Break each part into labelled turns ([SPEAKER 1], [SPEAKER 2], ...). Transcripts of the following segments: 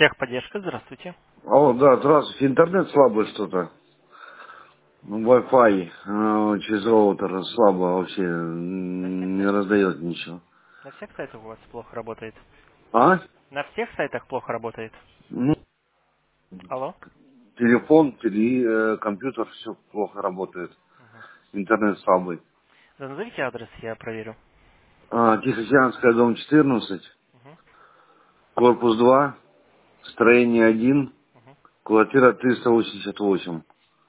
[SPEAKER 1] Техподдержка, здравствуйте.
[SPEAKER 2] Алло, да, здравствуйте. Интернет слабый что-то. Ну, Wi-Fi через роутер слабо вообще
[SPEAKER 1] На всех
[SPEAKER 2] не
[SPEAKER 1] сайтах?
[SPEAKER 2] раздает ничего.
[SPEAKER 1] На всех сайтах у вас плохо работает?
[SPEAKER 2] А?
[SPEAKER 1] На всех сайтах плохо работает?
[SPEAKER 2] Ну,
[SPEAKER 1] Алло?
[SPEAKER 2] телефон, компьютер, все плохо работает.
[SPEAKER 1] Мгм.
[SPEAKER 2] Интернет слабый.
[SPEAKER 1] Да, назовите адрес, я проверю.
[SPEAKER 2] Тихоокеанская, дом 14,
[SPEAKER 1] Мгм.
[SPEAKER 2] корпус 2, строение 1,
[SPEAKER 1] Мгм.
[SPEAKER 2] квартира 388.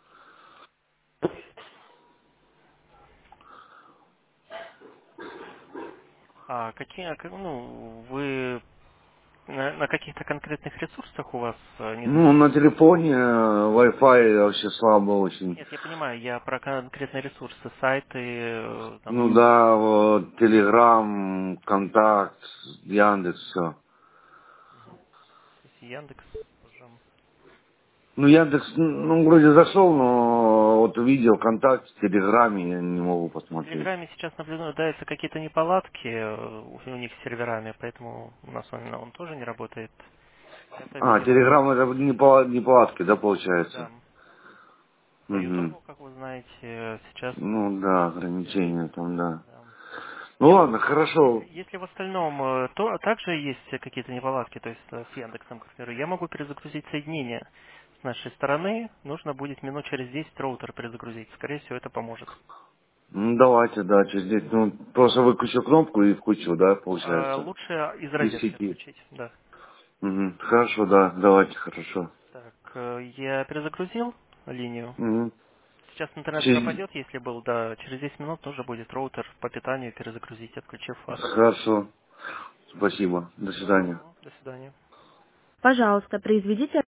[SPEAKER 1] А какие, ну, вы на каких-то конкретных ресурсах у вас не
[SPEAKER 2] Ну, на
[SPEAKER 1] записаны?
[SPEAKER 2] телефоне Wi-Fi вообще слабо очень.
[SPEAKER 1] Нет, я понимаю, я про конкретные ресурсы, сайты, там,
[SPEAKER 2] Ну да, вот, Телеграм, Контакт, Яндекс, все.
[SPEAKER 1] то есть Яндекс тоже.
[SPEAKER 2] Ну, Яндекс, ну, вроде зашел, но вот видео ВКонтакте, в Телеграме я не могу
[SPEAKER 1] В
[SPEAKER 2] посмотреть.
[SPEAKER 1] Телеграме сейчас наблюдаются какие-то неполадки у них с серверами, поэтому у нас он тоже не работает. Это, видимо,
[SPEAKER 2] Телеграм это не палатки, да, получается?
[SPEAKER 1] да. По
[SPEAKER 2] Угу.
[SPEAKER 1] Ютубу, как вы знаете, сейчас,
[SPEAKER 2] Ну, да, ограничения там, да.
[SPEAKER 1] да.
[SPEAKER 2] Ну,
[SPEAKER 1] Не, ну,
[SPEAKER 2] ладно, хорошо.
[SPEAKER 1] если в остальном то также есть какие-то неполадки, то есть с Яндексом, к примеру, я могу перезагрузить соединение с нашей стороны, нужно будет минут через 10 роутер перезагрузить, скорее всего, это поможет.
[SPEAKER 2] Ну, давайте, да, через 10 минут. Просто выключу кнопку и включу, да, получается?
[SPEAKER 1] Лучше из
[SPEAKER 2] Из
[SPEAKER 1] розетки
[SPEAKER 2] сети.
[SPEAKER 1] отключить, да.
[SPEAKER 2] Угу. Хорошо, да, давайте, хорошо.
[SPEAKER 1] Так, я перезагрузил линию.
[SPEAKER 2] Угу.
[SPEAKER 1] Сейчас интернет
[SPEAKER 2] Через...
[SPEAKER 1] пропадет, если был, да, через 10 минут нужно будет роутер по питанию перезагрузить, отключив вас.
[SPEAKER 2] Хорошо. Спасибо. До свидания.
[SPEAKER 1] Мгм. До свидания.
[SPEAKER 3] Пожалуйста, произведите